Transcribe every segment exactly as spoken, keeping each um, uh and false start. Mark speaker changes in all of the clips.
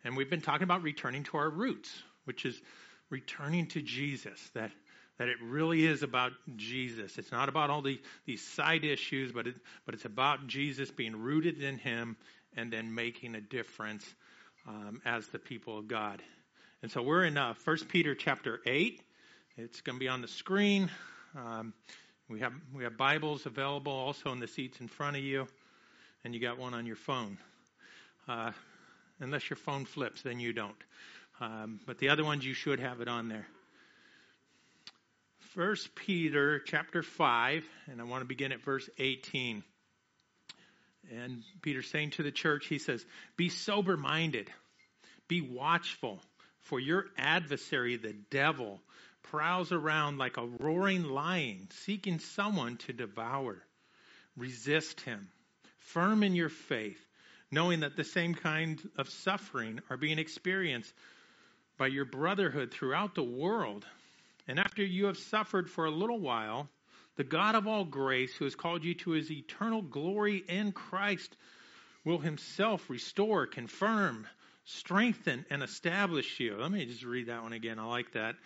Speaker 1: And we've been talking about returning to our roots, which is returning to Jesus, that that it really is about Jesus. It's not about all the, these side issues, but it, but it's about Jesus being rooted in him and then making a difference um, as the people of God. And so we're in uh, First Peter chapter eight. It's going to be on the screen. Um, we have we have Bibles available also in the seats in front of you, and you got one on your phone. Uh, unless your phone flips, then you don't. Um, but the other ones, you should have it on there. First Peter chapter five, and I want to begin at verse eighteen. And Peter's saying to the church, he says, "Be sober-minded, be watchful, for your adversary, the devil, prowls around like a roaring lion, seeking someone to devour. Resist him, firm in your faith, knowing that the same kind of suffering are being experienced by your brotherhood throughout the world. And after you have suffered for a little while, the God of all grace, who has called you to his eternal glory in Christ, will himself restore, confirm, strengthen, and establish you." Let me just read that one again. I like that.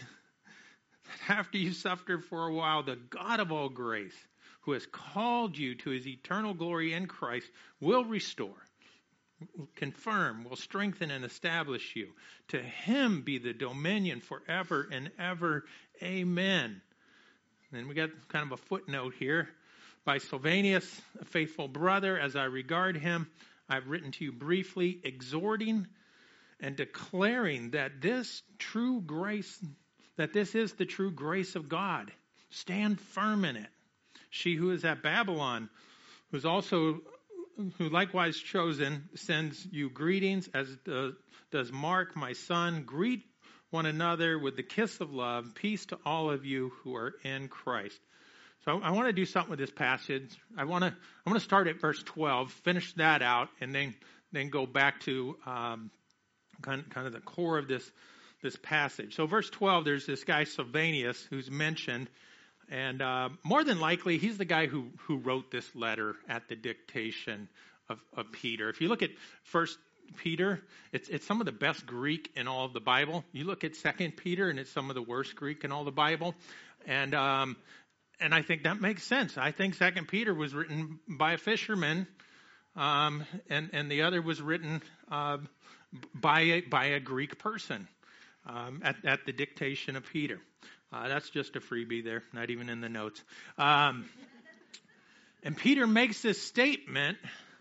Speaker 1: "After you suffered for a while, the God of all grace, who has called you to his eternal glory in Christ, will restore, confirm, will strengthen, and establish you. To him be the dominion forever and ever. Amen." And we got kind of a footnote here. "By Silvanus, a faithful brother, as I regard him, I've written to you briefly, exhorting and declaring that this true grace, that this is the true grace of God. Stand firm in it. She who is at Babylon, who's also who likewise chosen, sends you greetings, as does Mark, my son. Greet one another with the kiss of love. Peace to all of you who are in Christ." So I want to do something with this passage. I want to I want to start at verse twelve, finish that out, and then then go back to um, kind, kind of the core of this this passage. So verse twelve, there's this guy Silvanus who's mentioned. And uh, more than likely, he's the guy who, who wrote this letter at the dictation of, of Peter. If you look at First Peter, it's it's some of the best Greek in all of the Bible. You look at Second Peter, and it's some of the worst Greek in all the Bible. And um, and I think that makes sense. I think Second Peter was written by a fisherman, um, and and the other was written uh, by a, by a Greek person um, at at the dictation of Peter. Uh, that's just a freebie there, not even in the notes. Um, and Peter makes this statement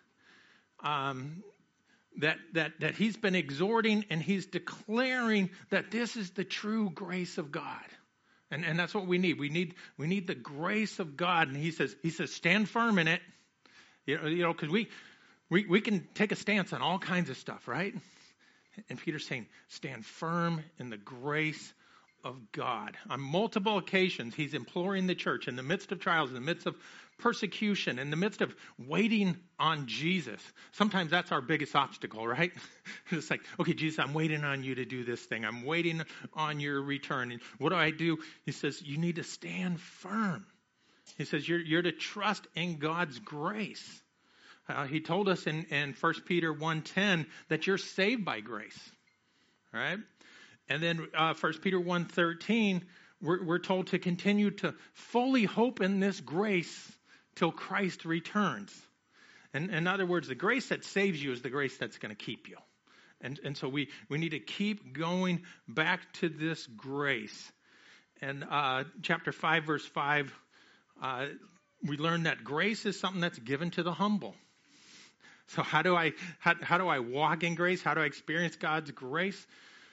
Speaker 1: um, that that that he's been exhorting, and he's declaring that this is the true grace of God, and and that's what we need. We need we need the grace of God, and he says he says stand firm in it. You know, you know, because we we we can take a stance on all kinds of stuff, right? And Peter's saying stand firm in the grace of God. On multiple occasions, he's imploring the church in the midst of trials, in the midst of persecution, in the midst of waiting on Jesus. Sometimes that's our biggest obstacle, right? It's like, okay, Jesus, I'm waiting on you to do this thing. I'm waiting on your return. And what do I do? He says, you need to stand firm. He says, you're, you're to trust in God's grace. Uh, he told us in, in First Peter one ten that you're saved by grace, right? And then uh, First Peter one thirteen, we're, we're told to continue to fully hope in this grace till Christ returns. And in other words, the grace that saves you is the grace that's going to keep you. And, and so we, we need to keep going back to this grace. And uh, chapter five, verse five, uh, we learn that grace is something that's given to the humble. So how do I how, how do I walk in grace? How do I experience God's grace?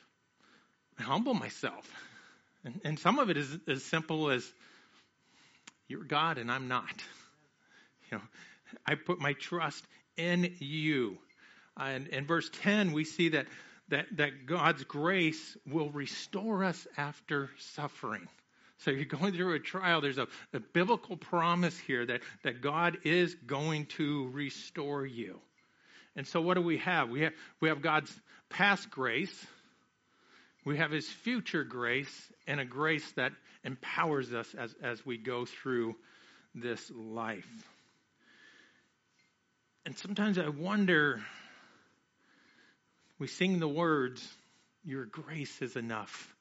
Speaker 1: I humble myself. And, and some of it is as simple as, you're God and I'm not. You know, I put my trust in you. Uh, and in verse ten, we see that, that, that God's grace will restore us after suffering. So you're going through a trial. There's a, a biblical promise here that, that God is going to restore you. And so what do we have? We have, we have God's past grace. We have his future grace, and a grace that empowers us as, as we go through this life. And sometimes I wonder, we sing the words, your grace is enough.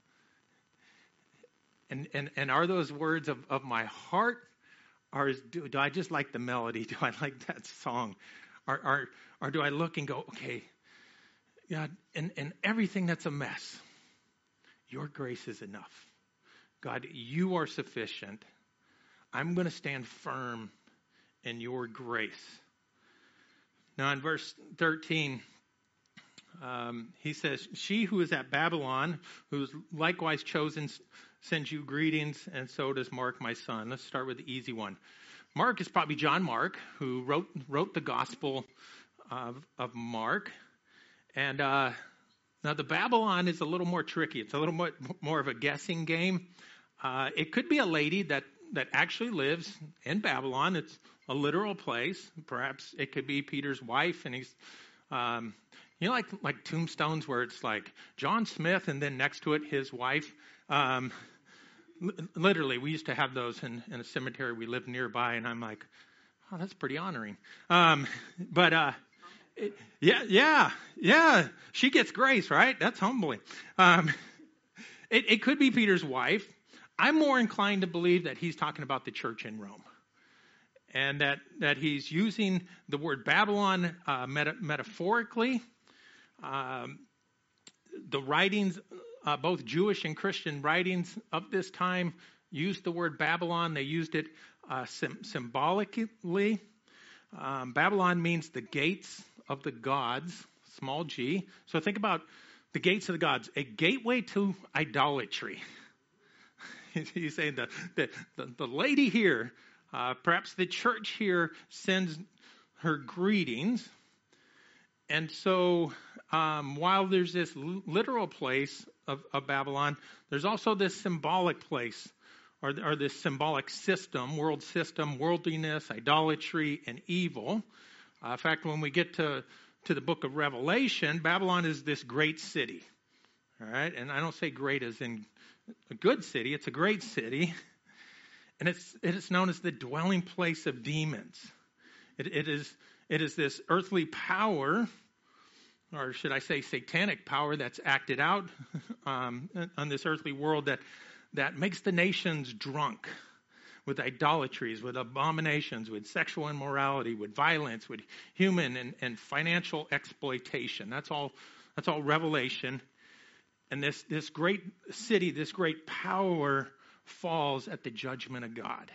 Speaker 1: And and, and are those words of, of my heart? Or is, do, do I just like the melody? Do I like that song? Or, or, or do I look and go, okay, God, and, and everything that's a mess, your grace is enough. God, you are sufficient. I'm going to stand firm in your grace. Now in verse thirteen, um, he says, she who is at Babylon, who is likewise chosen, sends you greetings, and so does Mark, my son. Let's start with the easy one. Mark is probably John Mark, who wrote wrote the Gospel of, of Mark. And uh, now the Babylon is a little more tricky. It's a little more, more of a guessing game. Uh, it could be a lady that, that actually lives in Babylon. It's a literal place. Perhaps it could be Peter's wife, and he's, um, you know, like like tombstones where it's like John Smith, and then next to it his wife. Um, literally, we used to have those in, in a cemetery we lived nearby, and I'm like, oh, that's pretty honoring. Um, but uh, it, yeah, yeah, yeah, she gets grace, right? That's humbling. Um, it, it could be Peter's wife. I'm more inclined to believe that he's talking about the church in Rome, and that, that he's using the word Babylon uh, meta- metaphorically. Um, the writings, uh, both Jewish and Christian writings of this time, used the word Babylon. They used it uh, sim- symbolically. Um, Babylon means the gates of the gods, small g. So think about the gates of the gods, a gateway to idolatry. He's saying the, the, the, the lady here, uh, perhaps the church here, sends her greetings. And so um, while there's this literal place of, of Babylon, there's also this symbolic place, or, or this symbolic system, world system, worldliness, idolatry, and evil. Uh, in fact, when we get to, to the book of Revelation, Babylon is this great city. All right, and I don't say great as in a good city. It's a great city. And it's it is known as the dwelling place of demons. It, it is it is this earthly power, or should I say satanic power, that's acted out um, on this earthly world that that makes the nations drunk with idolatries, with abominations, with sexual immorality, with violence, with human and, and financial exploitation. That's all that's all Revelation. And this, this great city, this great power falls at the judgment of God.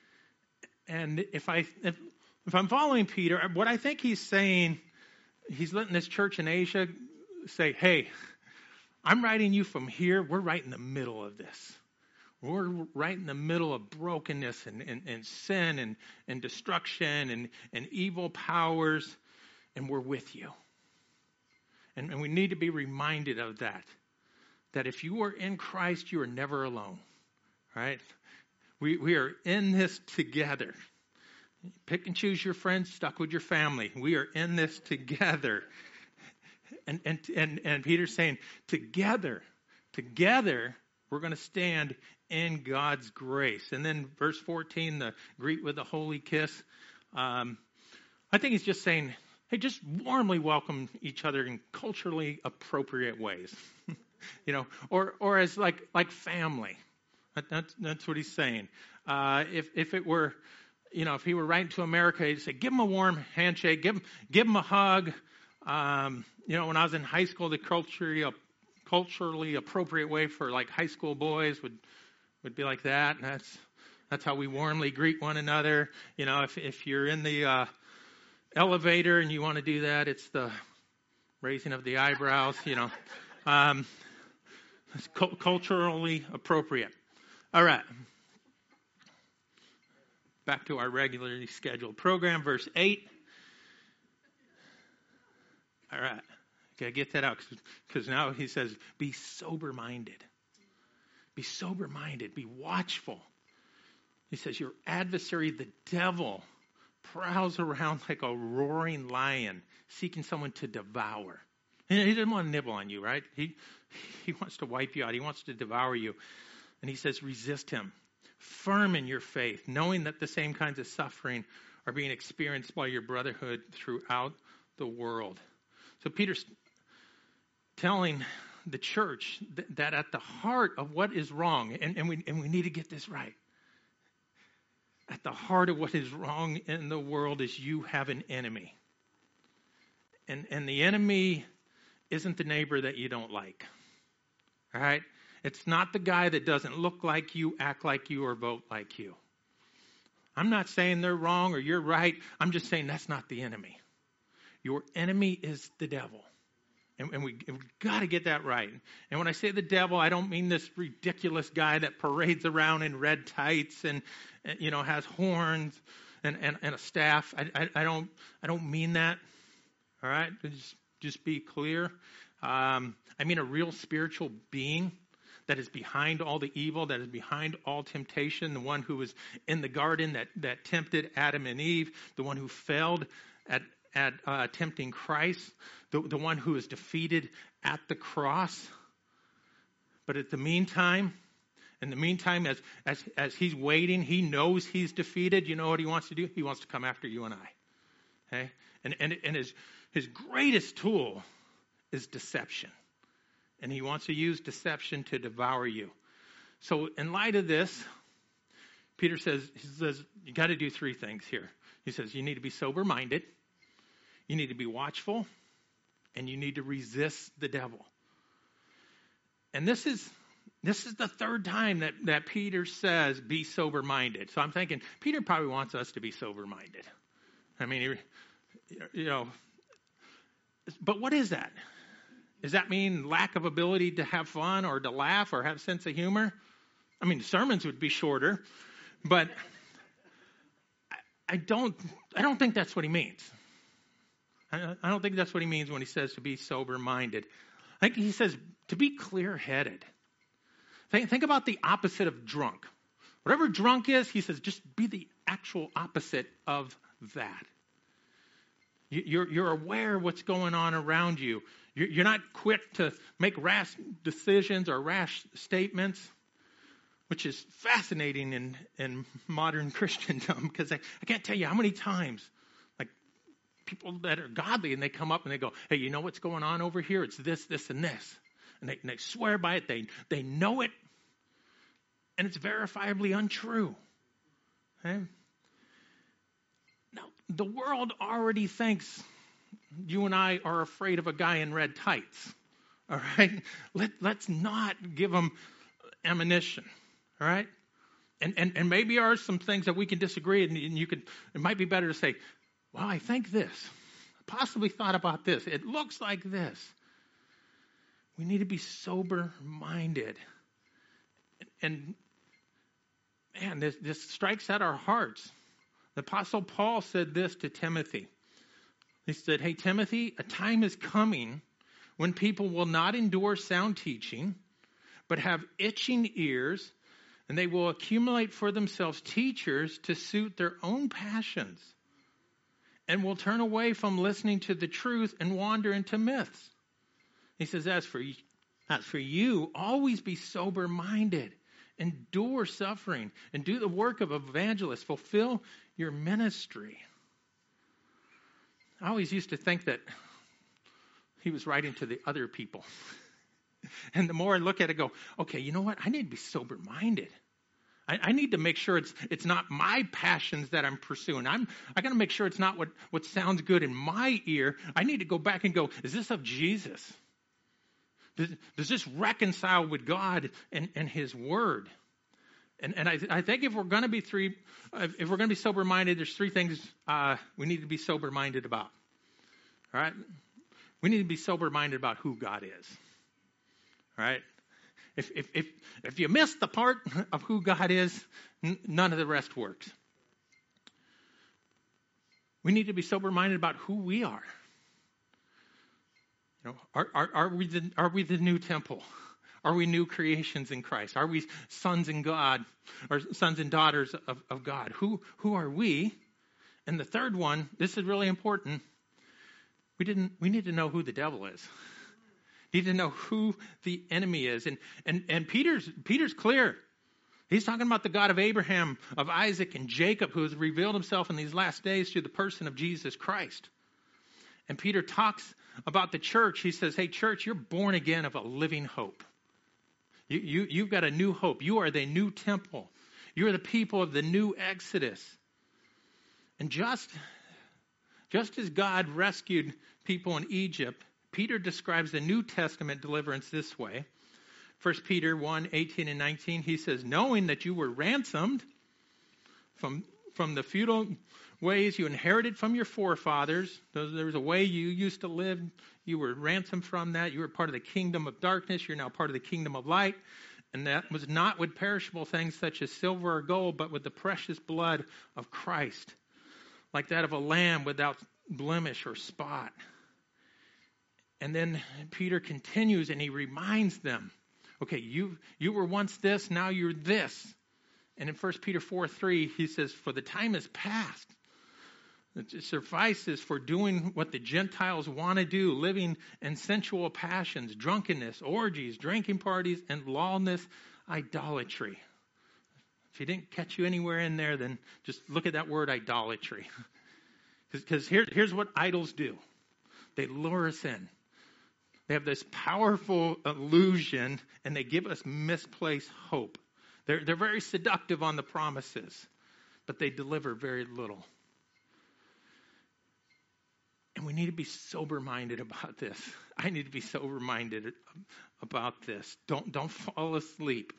Speaker 1: And if I if, if I'm following Peter, what I think he's saying, he's letting this church in Asia say, hey, I'm writing you from here. We're right in the middle of this. We're right in the middle of brokenness and, and, and sin and, and destruction and, and evil powers, and we're with you. And, and we need to be reminded of that. That if you are in Christ, you are never alone, right? We we are in this together. Pick and choose your friends, stuck with your family. We are in this together. And and and, and Peter's saying, together, together, we're going to stand in God's grace. And then verse fourteen, the greet with a holy kiss. Um, I think he's just saying, hey, just warmly welcome each other in culturally appropriate ways. You know, or or as like like family. That, that's that's what he's saying. Uh, if if it were, you know, if he were writing to America, he'd say, give him a warm handshake, give him give him a hug. Um, you know, when I was in high school, the culturally culturally appropriate way for like high school boys would would be like that. And that's that's how we warmly greet one another. You know, if if you're in the uh, elevator and you want to do that, it's the raising of the eyebrows. You know. Um, It's culturally appropriate. All right. Back to our regularly scheduled program, verse eight. All right. Okay, get that out, because now he says, be sober-minded. Be sober-minded. Be watchful. He says, your adversary, the devil, prowls around like a roaring lion, seeking someone to devour. And he doesn't want to nibble on you, right? He he wants to wipe you out. He wants to devour you. And he says, resist him. Firm in your faith, knowing that the same kinds of suffering are being experienced by your brotherhood throughout the world. So Peter telling the church th- that at the heart of what is wrong, and, and, we, and we need to get this right, at the heart of what is wrong in the world is you have an enemy. And, and the enemy isn't the neighbor that you don't like. All right? It's not the guy that doesn't look like you, act like you, or vote like you. I'm not saying they're wrong or you're right. I'm just saying that's not the enemy. Your enemy is the devil. And, and we, we've got to get that right. And when I say the devil, I don't mean this ridiculous guy that parades around in red tights and, and you know, has horns and, and, and a staff. I, I, I don't I don't mean that. All right? Just, just be clear. Um, I mean a real spiritual being that is behind all the evil, that is behind all temptation, the one who was in the garden that, that tempted Adam and Eve, the one who failed at, at uh, tempting Christ, the, the one who is defeated at the cross. But at the meantime, in the meantime, as, as, as he's waiting, he knows he's defeated. You know what he wants to do? He wants to come after you and I. Okay? And, and, and his, his greatest tool is deception. And he wants to use deception to devour you. So in light of this, Peter says, he says, you got to do three things here. He says, you need to be sober-minded, you need to be watchful, and you need to resist the devil. And this is this is the third time that, that Peter says, be sober-minded. So I'm thinking, Peter probably wants us to be sober-minded. I mean, you know, but what is that? Does that mean lack of ability to have fun or to laugh or have a sense of humor? I mean, sermons would be shorter, but I, I don't I don't think that's what he means. I, I don't think that's what he means when he says to be sober-minded. I think he says to be clear-headed. Think, think about the opposite of drunk. Whatever drunk is, he says, just be the actual opposite of that. You, you're, you're aware of what's going on around you. You're not quick to make rash decisions or rash statements, which is fascinating in, in modern Christendom, because I, I can't tell you how many times, like, people that are godly, and they come up and they go, hey, you know what's going on over here? It's this, this, and this. And they, and they swear by it. They, they know it. And it's verifiably untrue. Okay? Now, the world already thinks you and I are afraid of a guy in red tights, all right? Let, let's not give them ammunition, all right? And, and and maybe there are some things that we can disagree, and, and you could. It might be better to say, well, I think this. I possibly thought about this. It looks like this. We need to be sober-minded. And, and man, this, this strikes at our hearts. The Apostle Paul said this to Timothy. He said, hey, Timothy, a time is coming when people will not endure sound teaching, but have itching ears, and they will accumulate for themselves teachers to suit their own passions, and will turn away from listening to the truth and wander into myths. He says, as for you, as for you, always be sober-minded, endure suffering, and do the work of evangelists, fulfill your ministry. I always used to think that he was writing to the other people. And the more I look at it, I go, okay, you know what? I need to be sober-minded. I, I need to make sure it's it's not my passions that I'm pursuing. I'm I got to make sure it's not what, what sounds good in my ear. I need to go back and go, is this of Jesus? Does, does this reconcile with God and, and His Word? And and I, I think if we're going to be three, if we're going to be sober-minded, there's three things uh, we need to be sober-minded about. All right, we need to be sober-minded about who God is. All right, if if if if you miss the part of who God is, n- none of the rest works. We need to be sober-minded about who we are. You know, are are, are we the are we the new temple? Are we new creations in Christ? Are we sons in God, or sons and daughters of, of God? Who who are we? And the third one, this is really important. We didn't. We need to know who the devil is. We need to know who the enemy is. And and and Peter's Peter's clear. He's talking about the God of Abraham, of Isaac, and Jacob, who has revealed himself in these last days through the person of Jesus Christ. And Peter talks about the church, he says, hey, church, you're born again of a living hope. You, you, you've got a new hope. You are the new temple. You are the people of the new Exodus. And just, just as God rescued people in Egypt, Peter describes the New Testament deliverance this way. First Peter one, eighteen and nineteen, he says, knowing that you were ransomed from, from the futile ways you inherited from your forefathers. There was a way you used to live. You were ransomed from that. You were part of the kingdom of darkness. You're now part of the kingdom of light. And that was not with perishable things such as silver or gold, but with the precious blood of Christ, like that of a lamb without blemish or spot. And then Peter continues and he reminds them, okay, you you were once this, now you're this. And in First Peter four three, he says, for the time is past. It suffices for doing what the Gentiles want to do, living in sensual passions, drunkenness, orgies, drinking parties, and lawless idolatry. If he didn't catch you anywhere in there, then just look at that word idolatry. Because here, here's what idols do. They lure us in. They have this powerful illusion, and they give us misplaced hope. They're, they're very seductive on the promises, but they deliver very little. And we need to be sober-minded about this. I need to be sober-minded about this. Don't, don't fall asleep.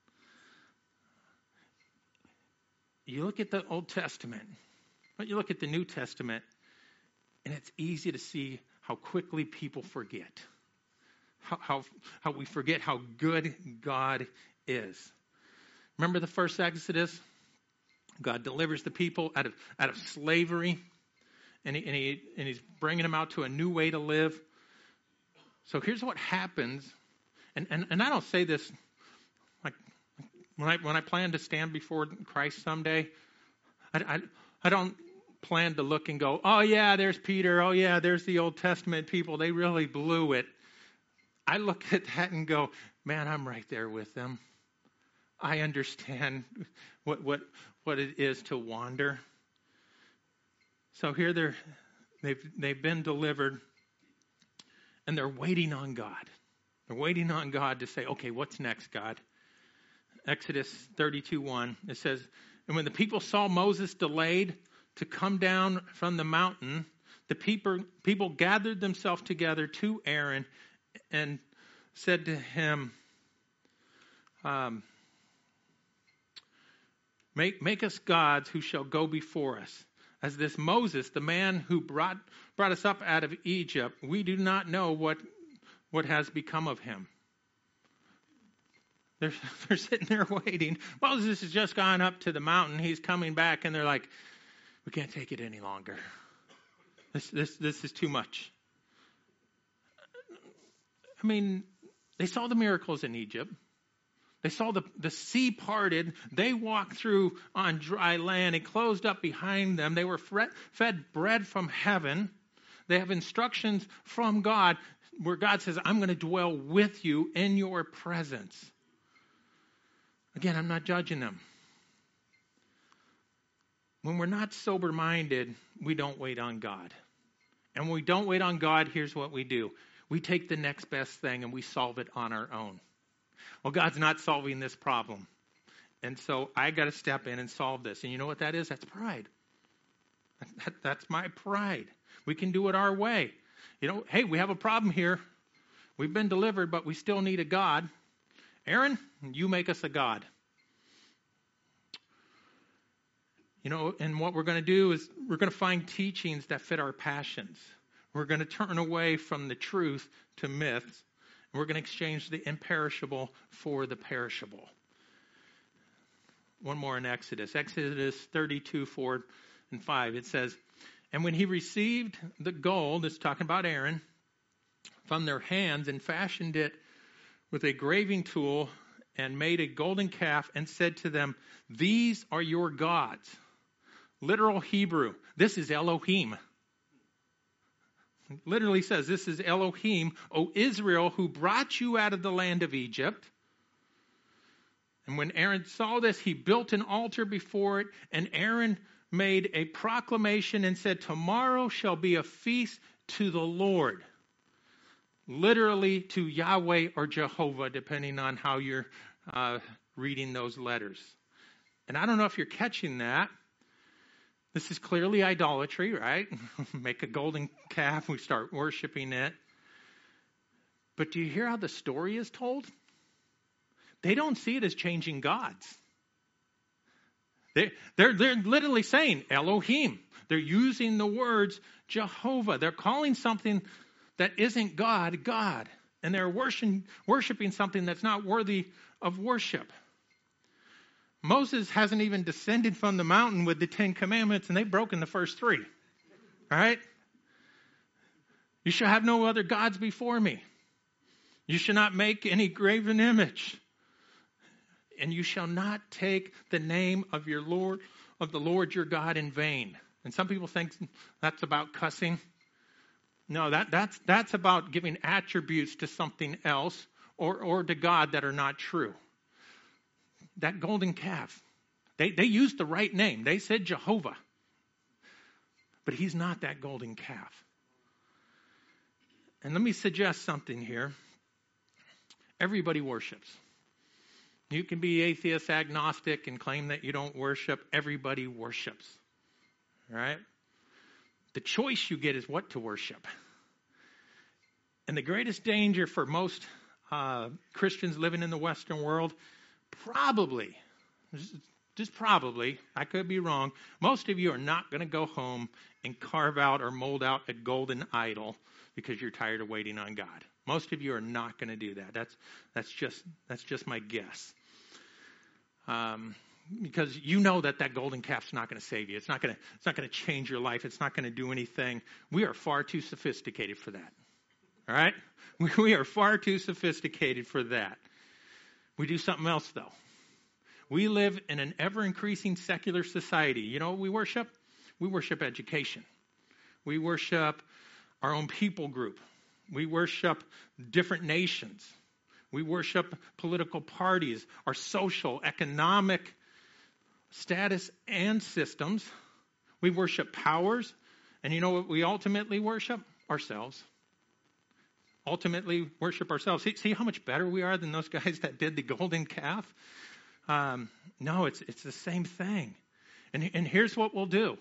Speaker 1: You look at the Old Testament, but you look at the New Testament, and it's easy to see how quickly people forget. How, how, how we forget how good God is. Remember the first Exodus? God delivers the people out of, out of slavery. And, he, and, he, and he's bringing them out to a new way to live. So here's what happens. And, and, and I don't say this like when I when I plan to stand before Christ someday. I, I, I don't plan to look and go, oh yeah, there's Peter. Oh yeah, there's the Old Testament people. They really blew it. I look at that and go, man, I'm right there with them. I understand what what what it is to wander. So here they're, they've, they've been delivered, and they're waiting on God. They're waiting on God to say, okay, what's next, God? Exodus thirty-two one, it says, and when the people saw Moses delayed to come down from the mountain, the people, people gathered themselves together to Aaron and said to him, um, make, make us gods who shall go before us. As this Moses, the man who brought brought us up out of Egypt, we do not know what what has become of him. They're, they're sitting there waiting. Moses has just gone up to the mountain. He's coming back, and they're like, we can't take it any longer. This this this is too much. I mean, they saw the miracles in Egypt. They saw the, the sea parted. They walked through on dry land. It closed up behind them. They were fed, fed bread from heaven. They have instructions from God where God says, I'm going to dwell with you in your presence. Again, I'm not judging them. When we're not sober-minded, we don't wait on God. And when we don't wait on God, here's what we do. We take the next best thing and we solve it on our own. Well, God's not solving this problem. And so I got to step in and solve this. And you know what that is? That's pride. That, that's my pride. We can do it our way. You know, hey, we have a problem here. We've been delivered, but we still need a God. Aaron, you make us a God. You know, and what we're going to do is we're going to find teachings that fit our passions. We're going to turn away from the truth to myths. We're going to exchange the imperishable for the perishable. One more in Exodus. Exodus thirty-two, four and five. It says, and when he received the gold, it's talking about Aaron, from their hands and fashioned it with a graving tool and made a golden calf and said to them, these are your gods. Literal Hebrew. This is Elohim. Literally says, this is Elohim, O Israel, who brought you out of the land of Egypt. And when Aaron saw this, he built an altar before it, and Aaron made a proclamation and said, tomorrow shall be a feast to the Lord. literally to Yahweh or Jehovah, depending on how you're uh, reading those letters. And I don't know if you're catching that. This is clearly idolatry, right? Make a golden calf, we start worshiping it. But do you hear how the story is told? They don't see it as changing gods. They, they're, they're literally saying Elohim. They're using the words Jehovah. They're calling something that isn't God, God. And they're worshiping, worshiping something that's not worthy of worship. Moses hasn't even descended from the mountain with the Ten Commandments, and they've broken the first three. All right? You shall have no other gods before me. You shall not make any graven image. And you shall not take the name of your Lord, of the Lord your God in vain. And some people think that's about cussing. No, that, that's, that's about giving attributes to something else or, or to God that are not true. That golden calf, they, they used the right name. They said Jehovah. But he's not that golden calf. And let me suggest something here. Everybody worships. You can be atheist, agnostic, and claim that you don't worship. Everybody worships. Right? The choice you get is what to worship. And the greatest danger for most uh, Christians living in the Western world, probably, just probably, I could be wrong, most of you are not going to go home and carve out or mold out a golden idol because you're tired of waiting on God. Most of you are not going to do that. That's that's just that's just my guess. Um, because you know that that golden calf's not going to save you. It's not going to it's not going to change your life. It's not going to do anything. We are far too sophisticated for that. All right? We, we are far too sophisticated for that. We do something else, though. We live in an ever-increasing secular society. You know what we worship? We worship education. We worship our own people group. We worship different nations. We worship political parties, our social, economic status and systems. We worship powers. And you know what we ultimately worship? Ourselves. Ultimately worship ourselves. See, see how much better we are than those guys that did the golden calf? Um, no, it's it's the same thing. And, and here's what we'll do.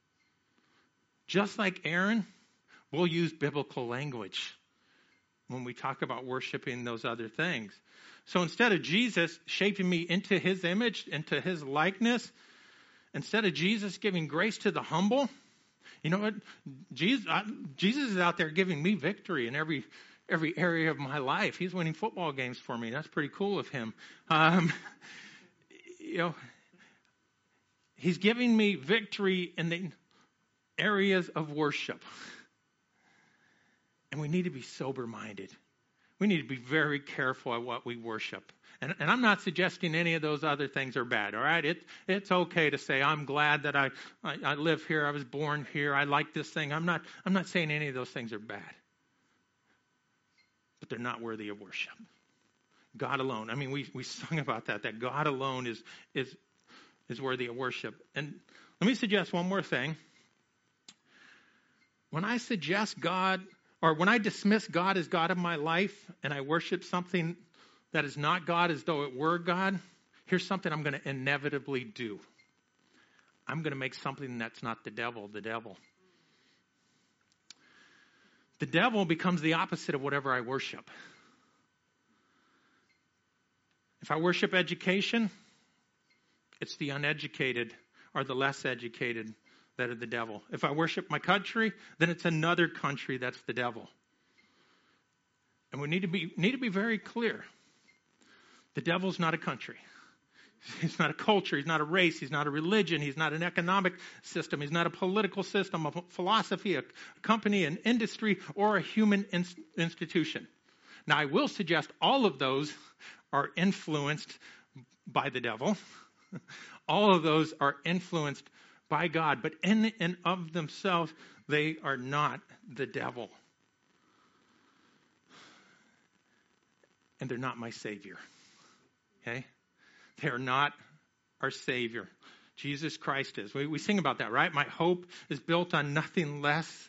Speaker 1: Just like Aaron, we'll use biblical language when we talk about worshiping those other things. So instead of Jesus shaping me into his image, into his likeness, instead of Jesus giving grace to the humble, you know what? Jesus, I, Jesus is out there giving me victory in every every area of my life. He's winning football games for me. That's pretty cool of him. Um, you know, he's giving me victory in the areas of worship. And we need to be sober-minded. We need to be very careful at what we worship. And, and I'm not suggesting any of those other things are bad, all right? It, it's okay to say, I'm glad that I, I, I live here, I was born here, I like this thing. I'm not, I'm not saying any of those things are bad. But they're not worthy of worship. God alone. I mean, we, we sung about that, that God alone is, is, is worthy of worship. And let me suggest one more thing. When I suggest God, or when I dismiss God as God of my life, and I worship something that is not God as though it were God, here's something I'm going to inevitably do. I'm going to make something that's not the devil, the devil. The devil becomes the opposite of whatever I worship. If I worship education, it's the uneducated or the less educated that are the devil. If I worship my country, then it's another country that's the devil. And we need to be need to be very clear. The devil's not a country. He's not a culture. He's not a race. He's not a religion. He's not an economic system. He's not a political system, a philosophy, a company, an industry, or a human in- institution. Now, I will suggest all of those are influenced by the devil. All of those are influenced by God, but in and of themselves, they are not the devil. And they're not my Savior. Okay? They are not our Savior. Jesus Christ is. We, we sing about that, right? My hope is built on nothing less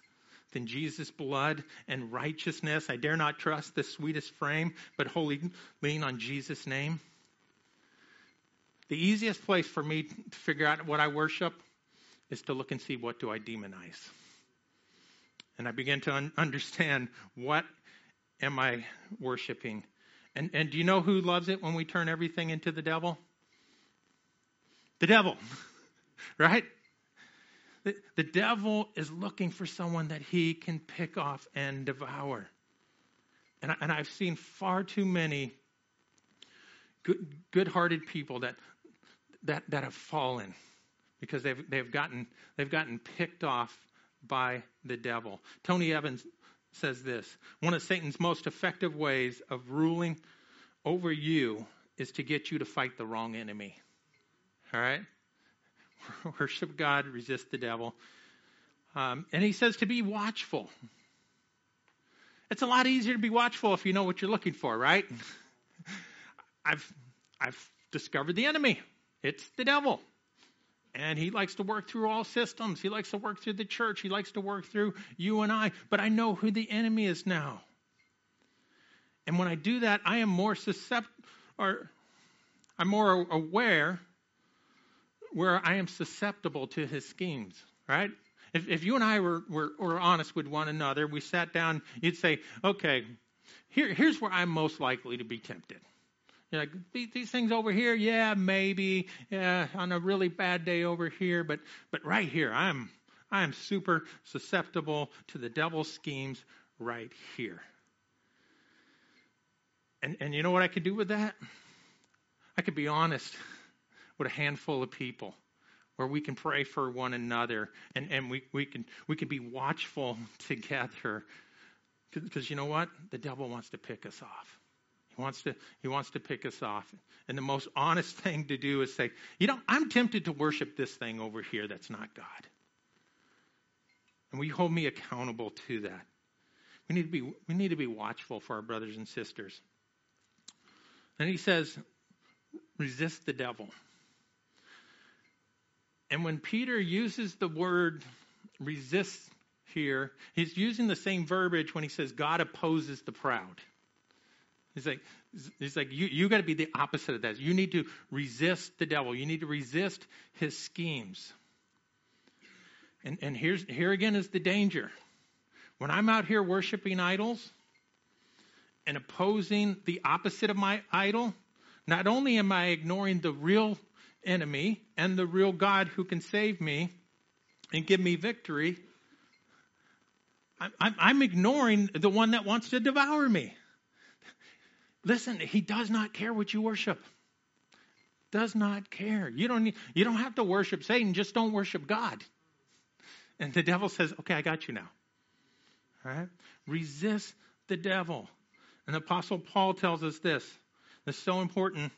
Speaker 1: than Jesus' blood and righteousness. I dare not trust the sweetest frame, but wholly lean on Jesus' name. The easiest place for me to figure out what I worship is to look and see, what do I demonize? And I begin to un- understand, what am I worshiping? And, and do you know who loves it when we turn everything into the devil? The devil, right? The, the devil is looking for someone that he can pick off and devour. And, I, and I've seen far too many good, good-hearted people that, that, that have fallen because they've, they've, gotten, they've gotten picked off by the devil. Tony Evans says this: one of Satan's most effective ways of ruling over you is to get you to fight the wrong enemy. All right? Worship God, resist the devil. Um, and he says to be watchful. It's a lot easier to be watchful if you know what you're looking for, right? I've I've discovered the enemy. It's the devil. And he likes to work through all systems. He likes to work through the church. He likes to work through you and I. But I know who the enemy is now. And when I do that, I am more susceptible, or I'm more aware where I am susceptible to his schemes, right? If, if you and I were, were, were honest with one another, we sat down, you'd say, okay, here, here's where I'm most likely to be tempted. You're like, these, these things over here, yeah, maybe, yeah, on a really bad day over here, but but right here, I'm I'm super susceptible to the devil's schemes right here. And and you know what I could do with that? I could be honest with a handful of people where we can pray for one another, and, and we, we can we can be watchful together. Because you know what? The devil wants to pick us off. He wants to he wants to pick us off. And the most honest thing to do is say, you know, I'm tempted to worship this thing over here that's not God. And will you hold me accountable to that? We need to be we need to be watchful for our brothers and sisters. And he says, resist the devil. And when Peter uses the word resist here, he's using the same verbiage when he says God opposes the proud. He's like, he's like, you, you got to be the opposite of that. You need to resist the devil. You need to resist his schemes. And, and here's, here again is the danger. When I'm out here worshiping idols and opposing the opposite of my idol, not only am I ignoring the real enemy and the real God who can save me and give me victory, I'm, I'm, I'm ignoring the one that wants to devour me. Listen, he does not care what you worship. Does not care. You don't need, you don't have to worship Satan. Just don't worship God. And the devil says, okay, I got you now. All right? Resist the devil. And the Apostle Paul tells us this. This is so important.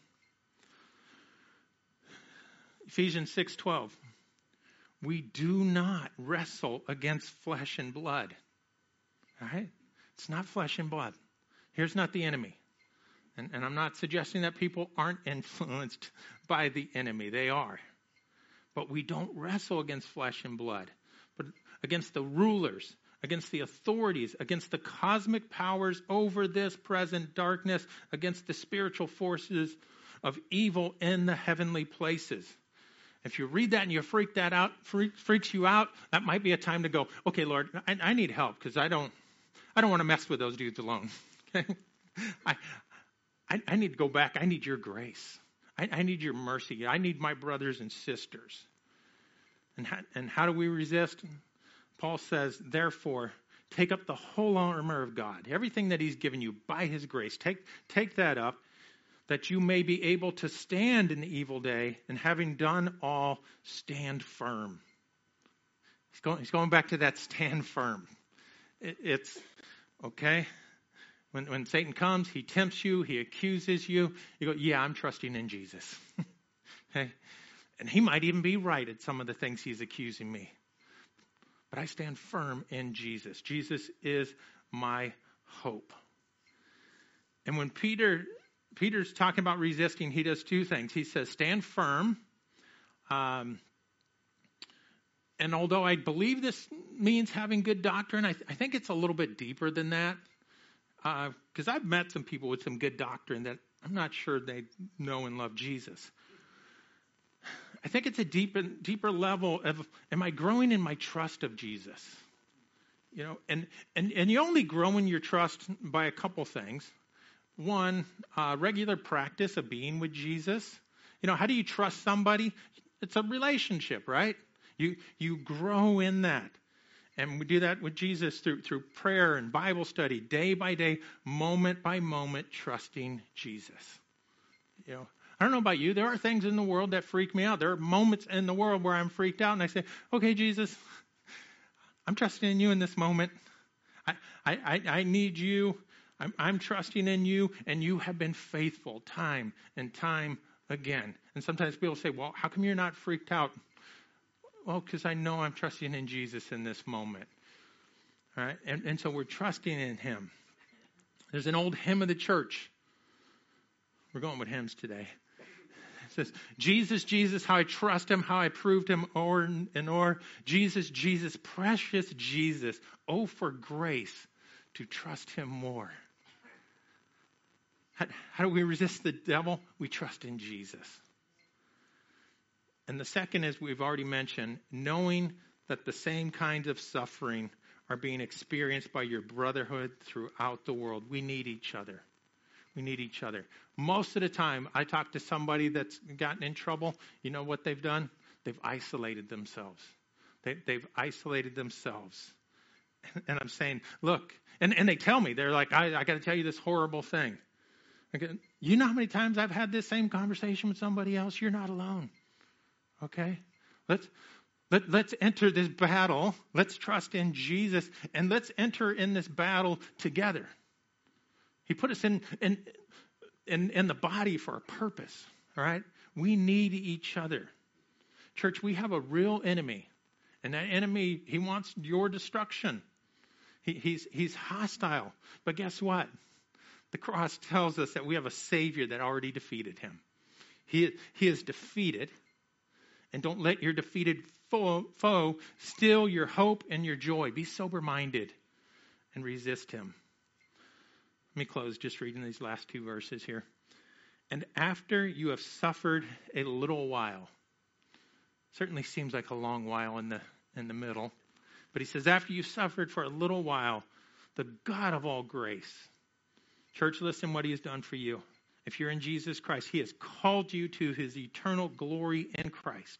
Speaker 1: Ephesians six twelve. We do not wrestle against flesh and blood. All right? It's not flesh and blood. Here's not the enemy. And, and I'm not suggesting that people aren't influenced by the enemy. They are. But we don't wrestle against flesh and blood, but against the rulers, against the authorities, against the cosmic powers over this present darkness, against the spiritual forces of evil in the heavenly places. If you read that and you freak that out, freak, freaks you out, that might be a time to go, okay, Lord, I, I need help because I don't, I don't want to mess with those dudes alone. Okay? I, I, I need to go back. I need your grace. I, I need your mercy. I need my brothers and sisters. And how, and how do we resist? Paul says, therefore, take up the whole armor of God. Everything that he's given you by his grace. Take, take that up, that you may be able to stand in the evil day, and having done all, stand firm. He's going, he's going back to that stand firm. It, it's, okay? When, when Satan comes, he tempts you, he accuses you. You go, yeah, I'm trusting in Jesus. Okay? And he might even be right at some of the things he's accusing me. But I stand firm in Jesus. Jesus is my hope. And when Peter Peter's talking about resisting, he does two things. He says, stand firm. Um, and although I believe this means having good doctrine, I, th- I think it's a little bit deeper than that. Because uh, I've met some people with some good doctrine that I'm not sure they know and love Jesus. I think it's a deeper, deeper level of, am I growing in my trust of Jesus? You know, and, and, and you only grow in your trust by a couple things. One, uh, regular practice of being with Jesus. You know, how do you trust somebody? It's a relationship, right? You you grow in that. And we do that with Jesus through through prayer and Bible study, day by day, moment by moment, trusting Jesus. You know, I don't know about you. There are things in the world that freak me out. There are moments in the world where I'm freaked out and I say, okay, Jesus, I'm trusting in you in this moment. I I, I, I need you. I'm, I'm trusting in you, and you have been faithful time and time again. And sometimes people say, well, how come you're not freaked out? Well, because I know I'm trusting in Jesus in this moment. All right? And, and so we're trusting in him. There's an old hymn of the church. We're going with hymns today. It says, Jesus, Jesus, how I trust him, how I proved him o'er and o'er. Jesus, Jesus, precious Jesus. Oh, for grace to trust him more. How, how do we resist the devil? We trust in Jesus. And the second is, we've already mentioned, knowing that the same kinds of suffering are being experienced by your brotherhood throughout the world. We need each other. We need each other. Most of the time, I talk to somebody that's gotten in trouble. You know what they've done? They've isolated themselves. They, they've isolated themselves. And I'm saying, look, and, and they tell me, they're like, I, I got to tell you this horrible thing. Okay, you know how many times I've had this same conversation with somebody else? You're not alone. Okay? Let's let, let's enter this battle. Let's trust in Jesus, and let's enter in this battle together. He put us in in in, in the body for a purpose. All right? We need each other. Church, we have a real enemy. And that enemy, he wants your destruction. He, he's he's hostile. But guess what? The cross tells us that we have a Savior that already defeated him. He, he is defeated. And don't let your defeated foe, foe steal your hope and your joy. Be sober-minded and resist him. Let me close just reading these last two verses here. And after you have suffered a little while, certainly seems like a long while in the in the middle, but he says, after you've suffered for a little while, the God of all grace, church, listen what he has done for you. If you're in Jesus Christ, he has called you to his eternal glory in Christ.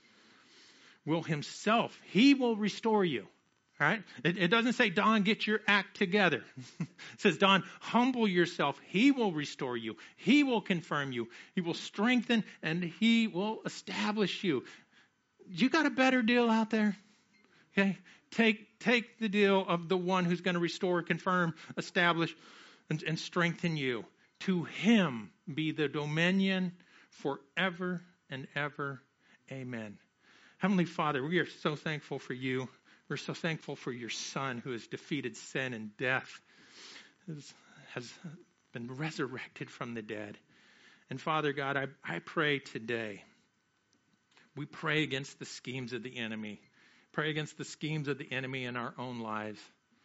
Speaker 1: Will himself, he will restore you. All right? It, it doesn't say, Don, get your act together. It says, Don, humble yourself. He will restore you. He will confirm you. He will strengthen and he will establish you. You got a better deal out there? Okay? Take, take the deal of the one who's going to restore, confirm, establish, and, and strengthen you. To him be the dominion forever and ever. Amen. Heavenly Father, we are so thankful for you. We're so thankful for your Son who has defeated sin and death, has, has been resurrected from the dead. And Father God, I, I pray today, we pray against the schemes of the enemy. Pray against the schemes of the enemy in our own lives.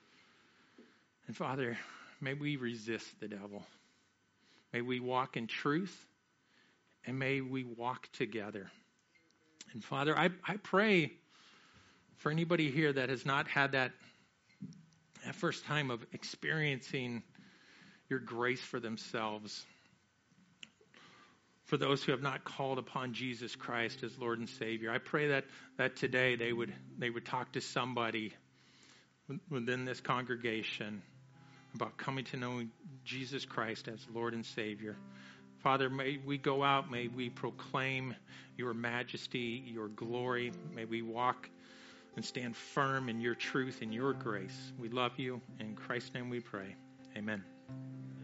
Speaker 1: And Father, may we resist the devil. May we walk in truth, and may we walk together. And Father, I, I pray for anybody here that has not had that, that first time of experiencing your grace for themselves. For those who have not called upon Jesus Christ as Lord and Savior, I pray that, that today they would they would talk to somebody within this congregation about coming to know Jesus Christ as Lord and Savior. Father, may we go out, may we proclaim your majesty, your glory. May we walk and stand firm in your truth and your grace. We love you. In Christ's name we pray. Amen.